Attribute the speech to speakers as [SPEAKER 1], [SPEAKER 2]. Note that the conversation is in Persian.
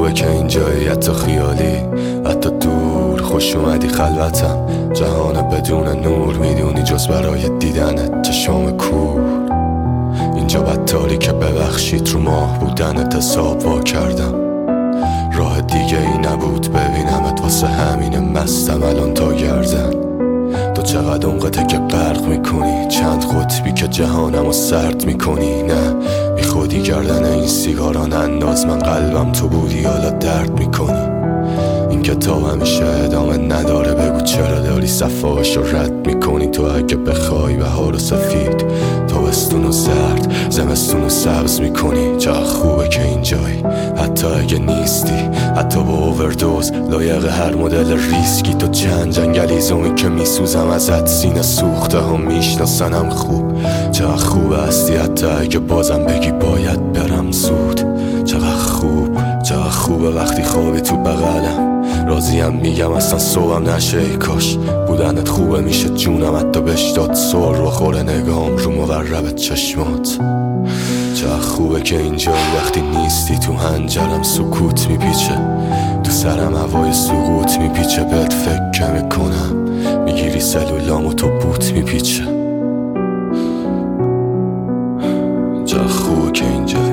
[SPEAKER 1] خوبه که اینجایی، حتی خیالی، حتی دور. خوش اومدی خلوتم، جهان بدون نور. میدونی جز برای دیدنت چشام کور. اینجا بدتاری که ببخشید رو ماه بودنت حساب وا کردم. راه دیگه ای نبود ببینمت، واسه همین مستم الان تا گردن. تو چقدر اونقدر که غرق میکنی، چند قطبی که جهانمو سرد میکنی. نه بی خودی گردن این سیگاران انداز، من قلبم تو بودی حالا درد میکنی. این کتاب همیشه ادامه نداره، بگو چرا داری صفحه‌اشو رد میکنی. تو اگه بخوای بهار و سفید، تابستون و زرد، زمستون و سبز میکنی. چقدر خوبه که اینجایی، حتی اگه نیستی، حتی با اووردوز لایق هر مدل ریسکی. تو چند جنگلیزومی که میسوزم ازت، سینه سوخته هم میشناسنم خوب. چقدر خوبه هستی حتی اگه بازم بگی باید برم زود. چقدر خوبه وقتی خوابی تو بغلم، راضیم میگم اصلا صبحم نشه. ای کاش بودنت خوبه، میشه جونم حتی بهش داد سر بخوره نگام رو مقرب چشمات. چقدر خوبه که اینجایی، وقتی نیستی تو هنجرم سکوت میپیچه، تو سرم هوای سقوط میپیچه. بهت فکر میکنم میگیری سلولامو تو بوت میپیچه. چقدر خوبه که اینجایی.